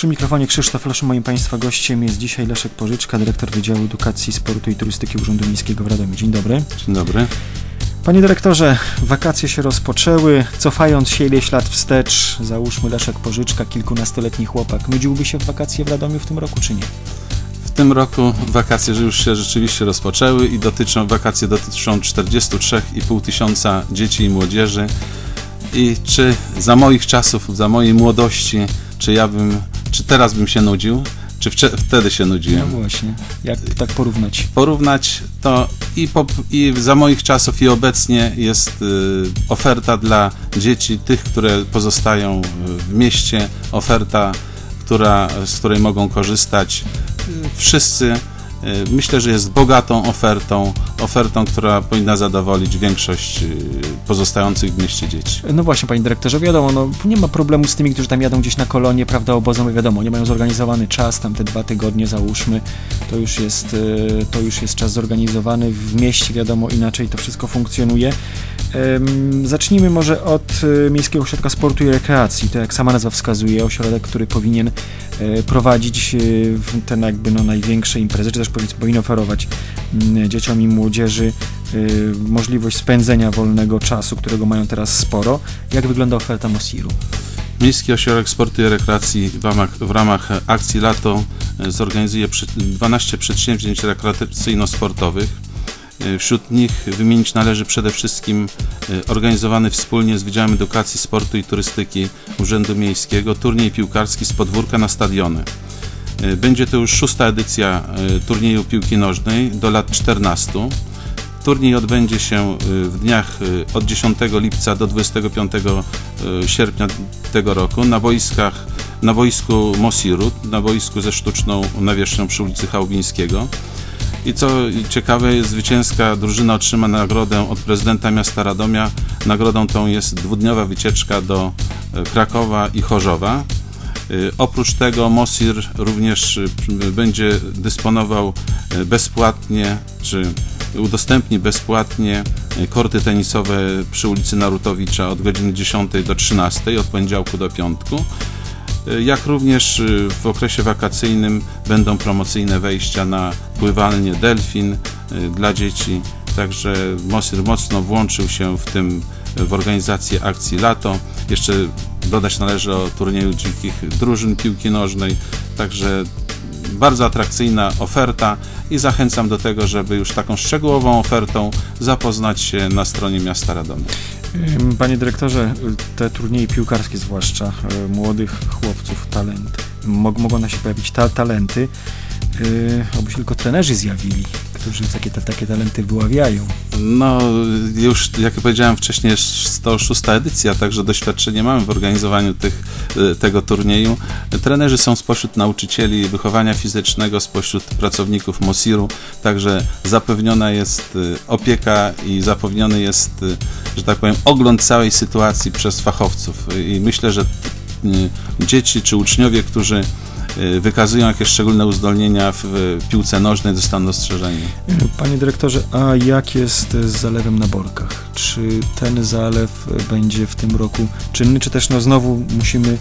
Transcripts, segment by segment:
Przy mikrofonie Krzysztof Losz, moim Państwa gościem jest dzisiaj Leszek Pożyczka, dyrektor Wydziału Edukacji, Sportu i Turystyki Urzędu Miejskiego w Radomiu. Dzień dobry. Dzień dobry. Panie dyrektorze, wakacje się rozpoczęły. Cofając się ileś lat wstecz, załóżmy Leszek Pożyczka, kilkunastoletni chłopak, nudziłby się w wakacje w Radomiu w tym roku, czy nie? W tym roku wakacje już się rzeczywiście rozpoczęły i wakacje dotyczą 43,5 tysiąca dzieci i młodzieży. I czy za moich czasów, za mojej młodości, czy teraz bym się nudził, czy wtedy się nudziłem? No właśnie, jak tak porównać? Porównać to i za moich czasów i obecnie jest oferta dla dzieci, tych, które pozostają w mieście, oferta, z której mogą korzystać wszyscy. Myślę, że jest bogatą ofertą, która powinna zadowolić większość pozostających w mieście dzieci. No właśnie, panie dyrektorze, wiadomo, nie ma problemu z tymi, którzy tam jadą gdzieś na kolonie, prawda, obozom, wiadomo, nie mają zorganizowany czas, tam te 2 tygodnie załóżmy, to już jest czas zorganizowany, w mieście wiadomo, inaczej to wszystko funkcjonuje. Zacznijmy może od Miejskiego Ośrodka Sportu i Rekreacji. To, jak sama nazwa wskazuje, ośrodek, który powinien prowadzić te największe imprezy, czy też powinien oferować dzieciom i młodzieży możliwość spędzenia wolnego czasu, którego mają teraz sporo. Jak wygląda oferta Mosiru? Miejski Ośrodek Sportu i Rekreacji w ramach akcji Lato zorganizuje 12 przedsięwzięć rekreacyjno-sportowych. Wśród nich wymienić należy przede wszystkim organizowany wspólnie z Wydziałem Edukacji, Sportu i Turystyki Urzędu Miejskiego turniej piłkarski z podwórka na stadiony. Będzie to już 6. edycja turnieju piłki nożnej do lat 14. Turniej odbędzie się w dniach od 10 lipca do 25 sierpnia tego roku na boisku Mosiru, na boisku ze sztuczną nawierzchnią przy ulicy Chałubińskiego. I co ciekawe, zwycięska drużyna otrzyma nagrodę od prezydenta miasta Radomia. Nagrodą tą jest 2-dniowa wycieczka do Krakowa i Chorzowa. Oprócz tego Mosir również będzie dysponował bezpłatnie, czy udostępni bezpłatnie korty tenisowe przy ulicy Narutowicza od godziny 10 do 13, od poniedziałku do piątku. Jak również w okresie wakacyjnym będą promocyjne wejścia na pływalnię Delfin dla dzieci, także Mosir mocno włączył się w organizację akcji Lato. Jeszcze dodać należy o turnieju dzikich drużyn piłki nożnej, także bardzo atrakcyjna oferta i zachęcam do tego, żeby już taką szczegółową ofertą zapoznać się na stronie miasta Radomia. Panie dyrektorze, te turnieje piłkarskie zwłaszcza młodych chłopców, talenty, mogą na się pojawić talenty, oby się tylko trenerzy zjawili, którzy takie talenty wyławiają. No już, jak powiedziałem wcześniej, jest to 6. edycja, także doświadczenie mamy w organizowaniu tego turnieju. Trenerzy są spośród nauczycieli wychowania fizycznego, spośród pracowników Mosiru, także zapewniona jest opieka i zapewniony jest, że tak powiem, ogląd całej sytuacji przez fachowców. I myślę, że dzieci czy uczniowie, którzy wykazują jakieś szczególne uzdolnienia w piłce nożnej, zostaną dostrzeżeni. Panie dyrektorze, a jak jest z zalewem na Borkach? Czy ten zalew będzie w tym roku czynny, czy też znowu musimy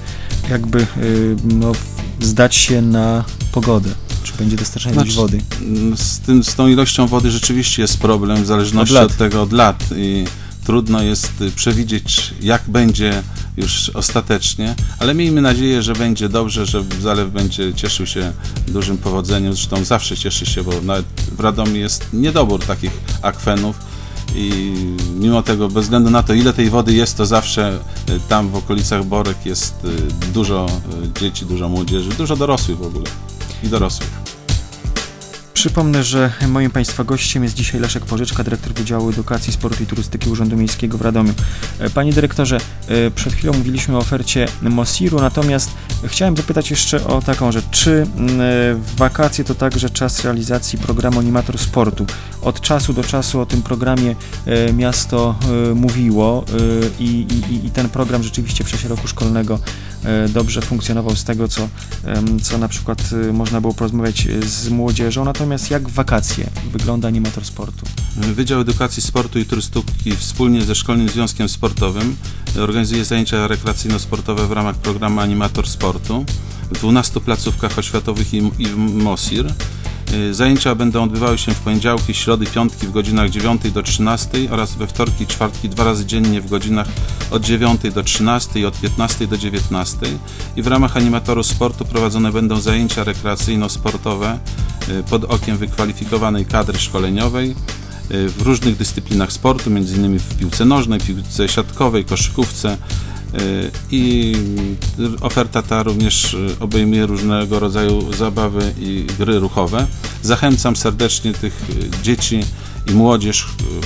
zdać się na pogodę? Czy będzie dostarczanie wody? Z tą ilością wody rzeczywiście jest problem, w zależności od lat. I trudno jest przewidzieć, jak będzie już ostatecznie, ale miejmy nadzieję, że będzie dobrze, że zalew będzie cieszył się dużym powodzeniem. Zresztą zawsze cieszy się, bo nawet w Radomiu jest niedobór takich akwenów i mimo tego, bez względu na to, ile tej wody jest, to zawsze tam w okolicach Borek jest dużo dzieci, dużo młodzieży, dużo dorosłych w ogóle i dorosłych. Przypomnę, że moim Państwa gościem jest dzisiaj Leszek Pożyczka, dyrektor Wydziału Edukacji, Sportu i Turystyki Urzędu Miejskiego w Radomiu. Panie dyrektorze, przed chwilą mówiliśmy o ofercie Mosiru, natomiast chciałem zapytać jeszcze o taką rzecz. Czy wakacje to także czas realizacji programu Animator Sportu? Od czasu do czasu o tym programie miasto mówiło i ten program rzeczywiście w czasie roku szkolnego dobrze funkcjonował z tego, co na przykład można było porozmawiać z młodzieżą. Natomiast jak w wakacje wygląda Animator Sportu? Wydział Edukacji, Sportu i Turystyki wspólnie ze Szkolnym Związkiem Sportowym organizuje zajęcia rekreacyjno-sportowe w ramach programu Animator Sportu. w 12 placówkach oświatowych i w Mosir. Zajęcia będą odbywały się w poniedziałki, środy, piątki w godzinach 9 do 13 oraz we wtorki i czwartki 2 razy dziennie w godzinach od 9 do 13 i od 15 do 19. I w ramach animatorów sportu prowadzone będą zajęcia rekreacyjno-sportowe pod okiem wykwalifikowanej kadry szkoleniowej w różnych dyscyplinach sportu, m.in. w piłce nożnej, piłce siatkowej, koszykówce. I oferta ta również obejmuje różnego rodzaju zabawy i gry ruchowe. Zachęcam serdecznie tych dzieci i młodzież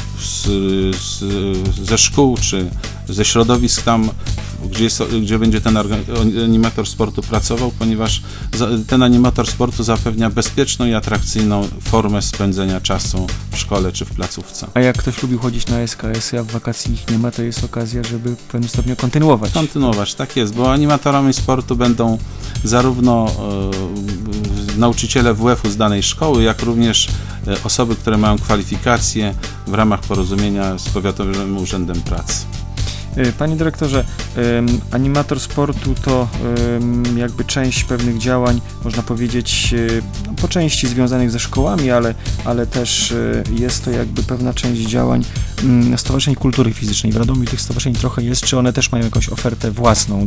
ze szkół czy ze środowisk tam, gdzie będzie ten animator sportu pracował, ponieważ ten animator sportu zapewnia bezpieczną i atrakcyjną formę spędzenia czasu w szkole czy w placówce. A jak ktoś lubi chodzić na SKS-y, a w wakacji ich nie ma, to jest okazja, żeby w pewnym stopniu kontynuować. Tak jest, bo animatorami sportu będą zarówno nauczyciele WF-u z danej szkoły, jak również osoby, które mają kwalifikacje w ramach porozumienia z Powiatowym Urzędem Pracy. Panie dyrektorze, animator sportu to jakby część pewnych działań, można powiedzieć, po części związanych ze szkołami, ale też jest to jakby pewna część działań Stowarzyszeń Kultury Fizycznej. W Radomiu tych stowarzyszeń trochę jest. Czy one też mają jakąś ofertę własną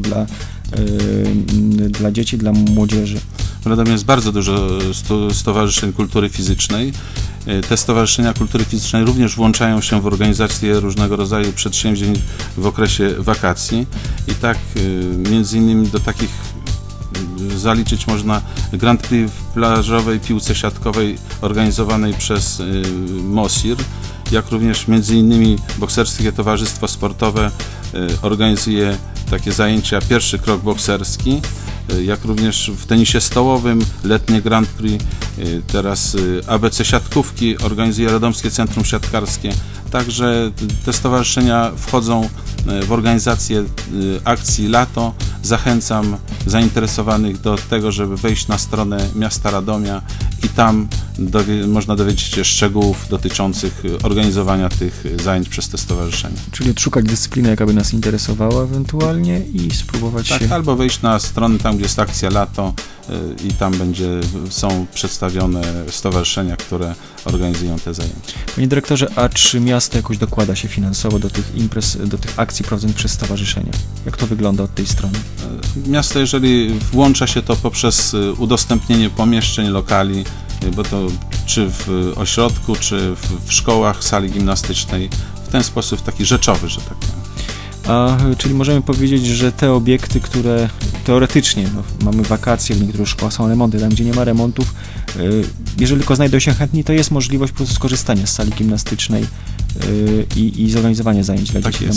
dla dzieci, dla młodzieży? W Radomiu jest bardzo dużo stowarzyszeń kultury fizycznej. Te stowarzyszenia kultury fizycznej również włączają się w organizację różnego rodzaju przedsięwzięć w okresie wakacji i tak między innymi do takich zaliczyć można Grand Prix w plażowej piłce siatkowej organizowanej przez Mosir, jak również między innymi Bokserskie Towarzystwo Sportowe organizuje takie zajęcia Pierwszy Krok Bokserski, jak również w tenisie stołowym letnie Grand Prix, teraz ABC Siatkówki organizuje Radomskie Centrum Siatkarskie. Także te stowarzyszenia wchodzą w organizację akcji Lato. Zachęcam zainteresowanych do tego, żeby wejść na stronę miasta Radomia i tam można dowiedzieć się szczegółów dotyczących organizowania tych zajęć przez te stowarzyszenia. Czyli odszukać dyscyplinę, jaka by nas interesowała ewentualnie i spróbować się... albo wejść na stronę tam, gdzie jest akcja Lato i tam są przedstawione stowarzyszenia, które organizują te zajęcia. Panie dyrektorze, a czy miasto jakoś dokłada się finansowo do tych imprez, do tych akcji prowadzonych przez stowarzyszenia? Jak to wygląda od tej strony? Miasto, jeżeli włącza się to poprzez udostępnienie pomieszczeń, lokali, bo to czy w ośrodku, czy w szkołach, sali gimnastycznej, w ten sposób taki rzeczowy, że tak powiem. Czyli możemy powiedzieć, że te obiekty, które teoretycznie, mamy wakacje, w niektórych szkołach są remonty, tam gdzie nie ma remontów, jeżeli tylko znajdą się chętni, to jest możliwość po prostu skorzystania z sali gimnastycznej i zorganizowania zajęć dla dzieci.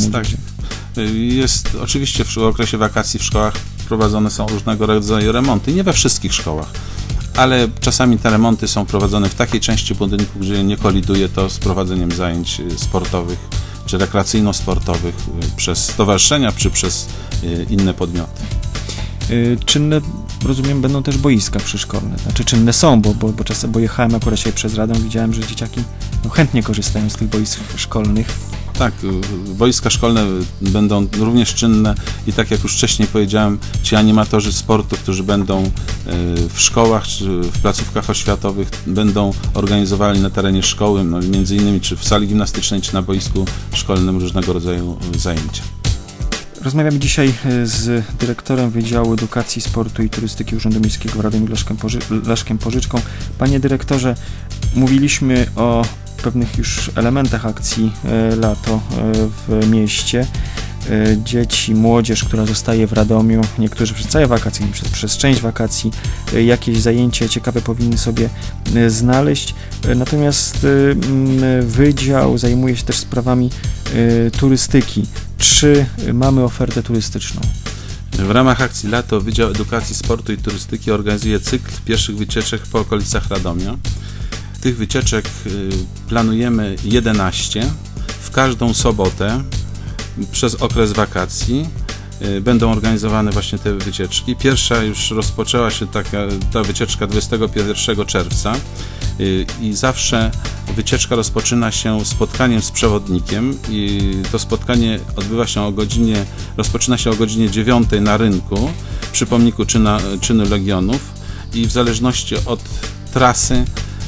Jest oczywiście w okresie wakacji w szkołach prowadzone są różnego rodzaju remonty, nie we wszystkich szkołach, ale czasami te remonty są prowadzone w takiej części budynku, gdzie nie koliduje to z prowadzeniem zajęć sportowych czy rekreacyjno-sportowych przez stowarzyszenia, czy przez inne podmioty. Czynne, rozumiem, będą też boiska przyszkolne. Znaczy czynne są, bo jechałem akurat się przez Radą, widziałem, że dzieciaki chętnie korzystają z tych boisk szkolnych. Tak, boiska szkolne będą również czynne i tak jak już wcześniej powiedziałem, ci animatorzy sportu, którzy będą w szkołach czy w placówkach oświatowych, będą organizowali na terenie szkoły, między innymi czy w sali gimnastycznej, czy na boisku szkolnym różnego rodzaju zajęcia. Rozmawiamy dzisiaj z dyrektorem Wydziału Edukacji, Sportu i Turystyki Urzędu Miejskiego w Radomiu Leszkiem Pożyczką. Panie dyrektorze, mówiliśmy o pewnych już elementach akcji Lato w mieście. Dzieci, młodzież, która zostaje w Radomiu, niektórzy przez całe wakacje, przez część wakacji, jakieś zajęcia ciekawe powinny sobie znaleźć. Natomiast wydział zajmuje się też sprawami turystyki. Czy mamy ofertę turystyczną? W ramach akcji Lato Wydział Edukacji, Sportu i Turystyki organizuje cykl pieszych wycieczek po okolicach Radomia. Tych wycieczek planujemy 11 w każdą sobotę przez okres wakacji. Będą organizowane właśnie te wycieczki. Pierwsza już rozpoczęła się ta wycieczka 21 czerwca i zawsze wycieczka rozpoczyna się spotkaniem z przewodnikiem i to spotkanie rozpoczyna się o godzinie 9 na rynku. przy pomniku czynu Legionów i w zależności od trasy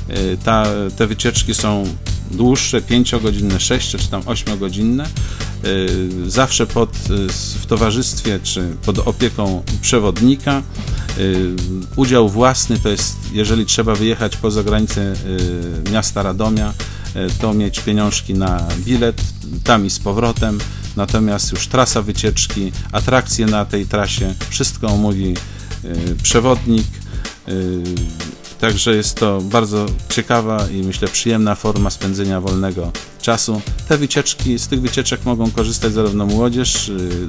te wycieczki są dłuższe, 5-godzinne, 6 czy tam 8-godzinne, zawsze w towarzystwie czy pod opieką przewodnika. Udział własny to jest, jeżeli trzeba wyjechać poza granice miasta Radomia, to mieć pieniążki na bilet, tam i z powrotem, natomiast już trasa wycieczki, atrakcje na tej trasie, wszystko omówi przewodnik. Także jest to bardzo ciekawa i myślę przyjemna forma spędzenia wolnego czasu. Z tych wycieczek mogą korzystać zarówno młodzież,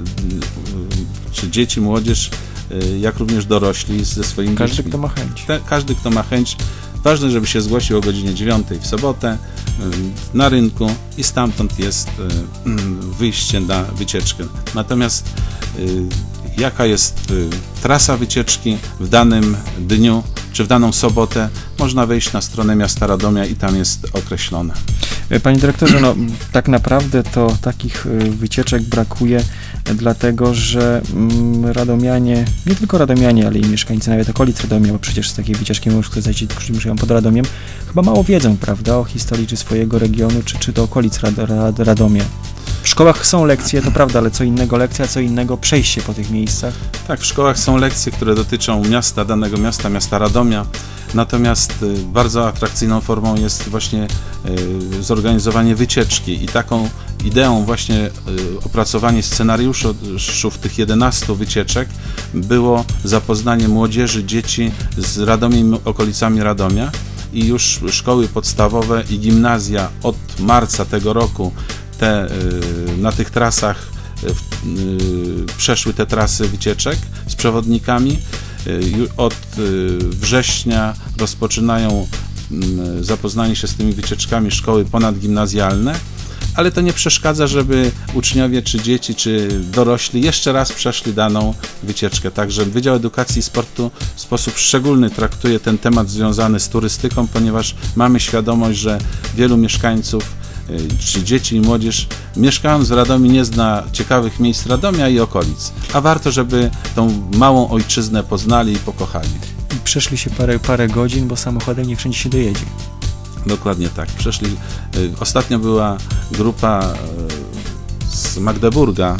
czy dzieci, młodzież, jak również dorośli ze swoimi Każdy, dziećmi. kto ma chęć. Każdy, kto ma chęć. Ważne, żeby się zgłosił o godzinie 9 w sobotę na rynku i stamtąd jest wyjście na wycieczkę. Natomiast jaka jest trasa wycieczki w danym dniu, czy w daną sobotę, można wejść na stronę miasta Radomia i tam jest określone. Panie dyrektorze, tak naprawdę to takich wycieczek brakuje, dlatego że radomianie, nie tylko radomianie, ale i mieszkańcy nawet okolic Radomia, bo przecież z takiej wycieczki możesz skorzystać, którzy mieszkają pod Radomiem, chyba mało wiedzą, prawda, o historii czy swojego regionu, czy do okolic Radomia. W szkołach są lekcje, to prawda, ale co innego lekcja, co innego przejście po tych miejscach. Tak, w szkołach są lekcje, które dotyczą danego miasta Radomia, natomiast bardzo atrakcyjną formą jest właśnie zorganizowanie wycieczki i taką ideą właśnie opracowanie scenariuszów tych 11 wycieczek było zapoznanie młodzieży, dzieci z Radomiem i okolicami Radomia i już szkoły podstawowe i gimnazja od marca tego roku na tych trasach przeszły te trasy wycieczek z przewodnikami. Od września rozpoczynają zapoznanie się z tymi wycieczkami szkoły ponadgimnazjalne, ale to nie przeszkadza, żeby uczniowie, czy dzieci, czy dorośli jeszcze raz przeszli daną wycieczkę. Także Wydział Edukacji i Sportu w sposób szczególny traktuje ten temat związany z turystyką, ponieważ mamy świadomość, że wielu mieszkańców, czy dzieci i młodzież mieszkając w Radomiu nie zna ciekawych miejsc Radomia i okolic, a warto, żeby tą małą ojczyznę poznali i pokochali. I przeszli się parę godzin, bo samochodem nie wszędzie się dojedzie. Dokładnie tak. Ostatnio była grupa z Magdeburga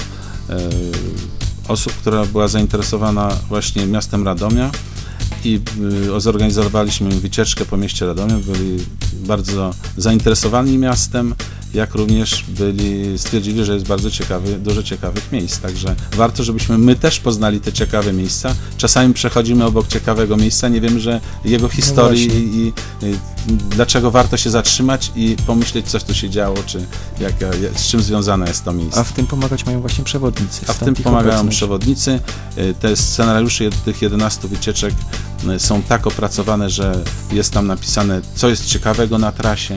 osób, która była zainteresowana właśnie miastem Radomia i zorganizowaliśmy wycieczkę po mieście Radomia. Byli bardzo zainteresowani miastem, jak również stwierdzili, że jest dużo ciekawych miejsc. Także warto, żebyśmy my też poznali te ciekawe miejsca. Czasami przechodzimy obok ciekawego miejsca, nie wiemy, że jego historii i dlaczego warto się zatrzymać i pomyśleć, co tu się działo, czy z czym związane jest to miejsce. A w tym pomagać mają właśnie przewodnicy. A w tym pomagają przewodnicy. Te scenariusze tych 11 wycieczek są tak opracowane, że jest tam napisane, co jest ciekawego na trasie,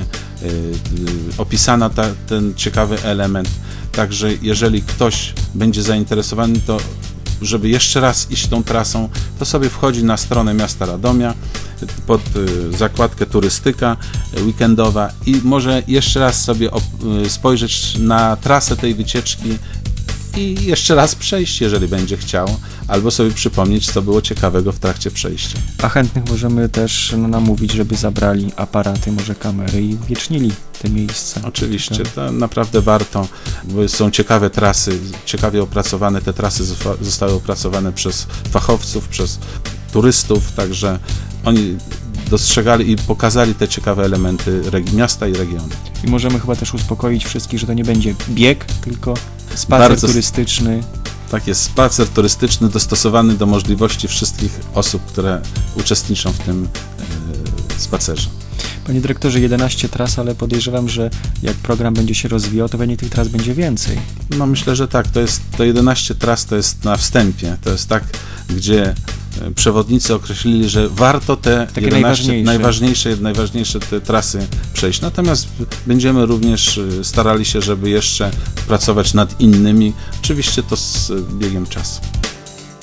opisana ten ciekawy element. Także jeżeli ktoś będzie zainteresowany, to żeby jeszcze raz iść tą trasą, to sobie wchodzi na stronę miasta Radomia pod zakładkę turystyka weekendowa i może jeszcze raz sobie spojrzeć na trasę tej wycieczki i jeszcze raz przejść, jeżeli będzie chciał, albo sobie przypomnieć, co było ciekawego w trakcie przejścia. A chętnych możemy też namówić, żeby zabrali aparaty, może kamery i uwiecznili te miejsca. Oczywiście, to naprawdę warto, bo są ciekawe trasy, ciekawie opracowane, te trasy zostały opracowane przez fachowców, przez turystów, także oni dostrzegali i pokazali te ciekawe elementy miasta i regionu. I możemy chyba też uspokoić wszystkich, że to nie będzie bieg, tylko spacer turystyczny. Tak jest, spacer turystyczny dostosowany do możliwości wszystkich osób, które uczestniczą w tym spacerze. Panie dyrektorze, 11 tras, ale podejrzewam, że jak program będzie się rozwijał, to pewnie tych tras będzie więcej. No myślę, że tak, to 11 tras to jest na wstępie, to jest tak, gdzie przewodnicy określili, że warto te 11 najważniejsze te trasy przejść. Natomiast będziemy również starali się, żeby jeszcze pracować nad innymi, oczywiście to z biegiem czasu.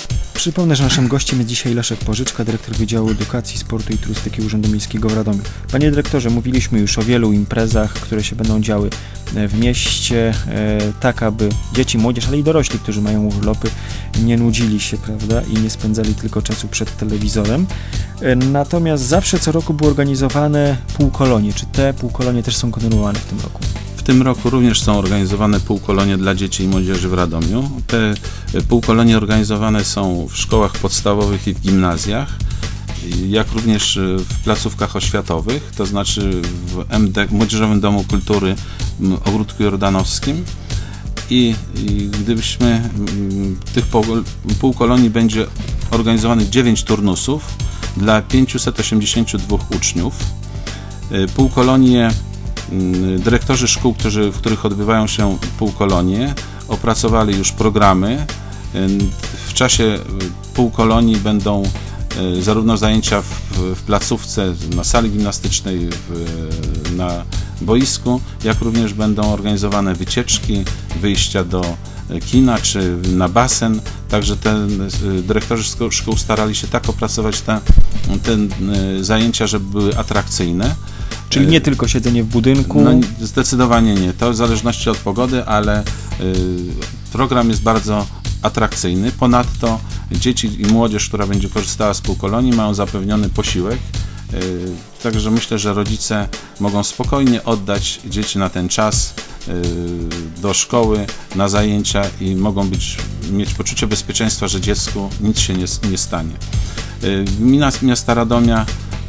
Przypomnę, że naszym gościem jest dzisiaj Leszek Pożyczka, dyrektor Wydziału Edukacji, Sportu i Turystyki Urzędu Miejskiego w Radomiu. Panie dyrektorze, mówiliśmy już o wielu imprezach, które się będą działy w mieście, tak aby dzieci, młodzież, ale i dorośli, którzy mają urlopy, nie nudzili się, prawda, i nie spędzali tylko czasu przed telewizorem. Natomiast zawsze co roku były organizowane półkolonie. Czy te półkolonie też są kontynuowane w tym roku? W tym roku również są organizowane półkolonie dla dzieci i młodzieży w Radomiu. Te półkolonie organizowane są w szkołach podstawowych i w gimnazjach, jak również w placówkach oświatowych, to znaczy w Młodzieżowym Domu Kultury Ogródku Jordanowskim. I gdybyśmy tych półkolonii będzie organizowanych 9 turnusów dla 582 uczniów. Półkolonie, dyrektorzy szkół, w których odbywają się półkolonie, opracowali już programy. W czasie półkolonii będą zarówno zajęcia w placówce, na sali gimnastycznej, na boisku, jak również będą organizowane wycieczki, wyjścia do kina czy na basen. Także dyrektorzy szkół starali się tak opracować te zajęcia, żeby były atrakcyjne. Czyli nie tylko siedzenie w budynku? No, zdecydowanie nie. To w zależności od pogody, ale program jest bardzo atrakcyjny. Ponadto dzieci i młodzież, która będzie korzystała z półkolonii, mają zapewniony posiłek. Także myślę, że rodzice mogą spokojnie oddać dzieci na ten czas do szkoły, na zajęcia i mogą mieć poczucie bezpieczeństwa, że dziecku nic się nie stanie. Gmina miasta Radomia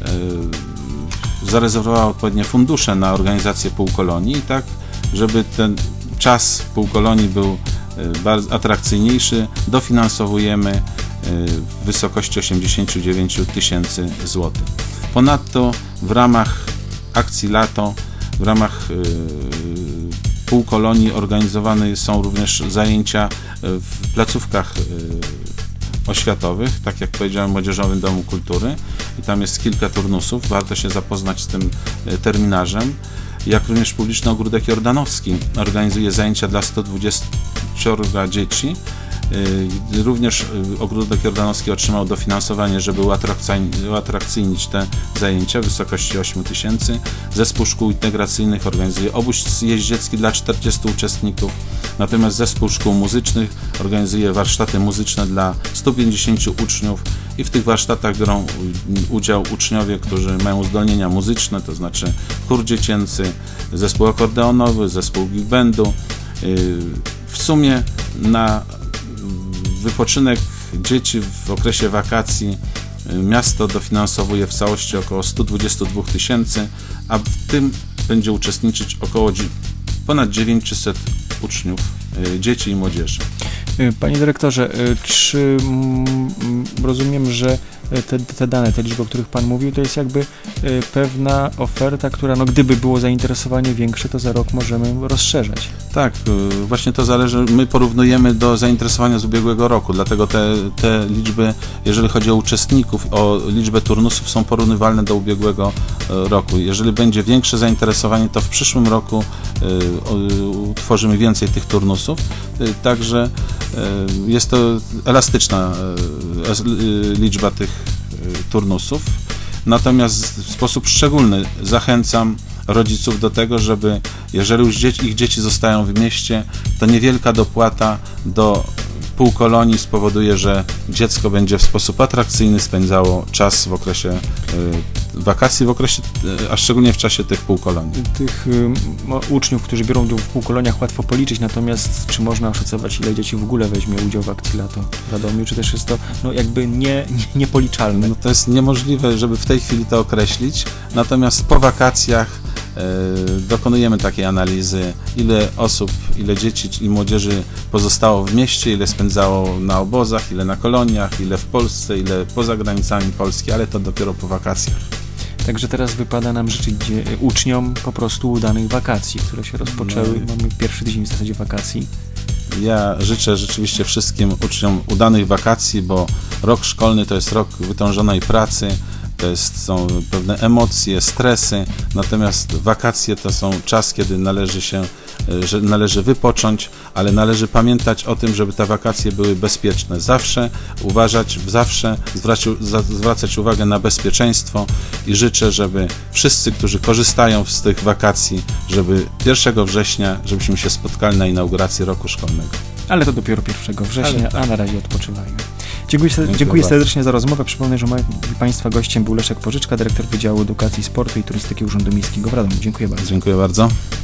zarezerwowała odpowiednie fundusze na organizację półkolonii, tak żeby ten czas półkolonii był bardzo atrakcyjniejszy. Dofinansowujemy w wysokości 89 000 złotych. Ponadto w ramach akcji Lato, w ramach półkolonii organizowane są również zajęcia w placówkach oświatowych, tak jak powiedziałem, w Młodzieżowym Domu Kultury i tam jest kilka turnusów, warto się zapoznać z tym terminarzem, jak również Publiczny Ogródek Jordanowski organizuje zajęcia dla 120 dzieci. Również Ogródek Jordanowski otrzymał dofinansowanie, żeby uatrakcyjnić te zajęcia w wysokości 8 000. Zespół Szkół Integracyjnych organizuje obóz jeździecki dla 40 uczestników, natomiast Zespół Szkół Muzycznych organizuje warsztaty muzyczne dla 150 uczniów i w tych warsztatach biorą udział uczniowie, którzy mają uzdolnienia muzyczne, to znaczy chór dziecięcy, zespół akordeonowy, zespół big bandu. W sumie na wypoczynek dzieci w okresie wakacji miasto dofinansowuje w całości około 122 000, a w tym będzie uczestniczyć ponad 900 uczniów, dzieci i młodzieży. Panie dyrektorze, czy rozumiem, że te dane, te liczby, o których Pan mówił, to jest jakby pewna oferta, która, no gdyby było zainteresowanie większe, to za rok możemy rozszerzać. Tak, właśnie to zależy, my porównujemy do zainteresowania z ubiegłego roku, dlatego te liczby, jeżeli chodzi o uczestników, o liczbę turnusów, są porównywalne do ubiegłego roku. Jeżeli będzie większe zainteresowanie, to w przyszłym roku utworzymy więcej tych turnusów, także jest to elastyczna liczba tych turnusów. Natomiast w sposób szczególny zachęcam rodziców do tego, żeby, jeżeli już ich dzieci zostają w mieście, to niewielka dopłata do półkolonii spowoduje, że dziecko będzie w sposób atrakcyjny spędzało czas w okresie wakacji, a szczególnie w czasie tych półkolonii. Tych uczniów, którzy biorą udział w półkoloniach, łatwo policzyć, natomiast czy można oszacować, ile dzieci w ogóle weźmie udział w akcji Lato w Radomiu, czy też jest to jakby niepoliczalne? No to jest niemożliwe, żeby w tej chwili to określić, natomiast po wakacjach dokonujemy takiej analizy, ile osób, ile dzieci i młodzieży pozostało w mieście, ile spędzało na obozach, ile na koloniach, ile w Polsce, ile poza granicami Polski, ale to dopiero po wakacjach. Także teraz wypada nam życzyć uczniom po prostu udanych wakacji, które się rozpoczęły. Mamy pierwszy tydzień w zasadzie wakacji. Ja życzę rzeczywiście wszystkim uczniom udanych wakacji, bo rok szkolny to jest rok wytężonej pracy, są pewne emocje, stresy, natomiast wakacje to są czas, kiedy należy się że należy wypocząć, ale należy pamiętać o tym, żeby te wakacje były bezpieczne. Zawsze uważać, zawsze zwracać uwagę na bezpieczeństwo i życzę, żeby wszyscy, którzy korzystają z tych wakacji, żeby 1 września, żebyśmy się spotkali na inauguracji roku szkolnego. Ale to dopiero 1 września, tak. a na razie odpoczywają. Dziękuję bardzo. serdecznie za rozmowę. Przypomnę, że moim Państwa gościem był Leszek Pożyczka, dyrektor Wydziału Edukacji, Sportu i Turystyki Urzędu Miejskiego w Radomiu. Dziękuję bardzo. Dziękuję bardzo.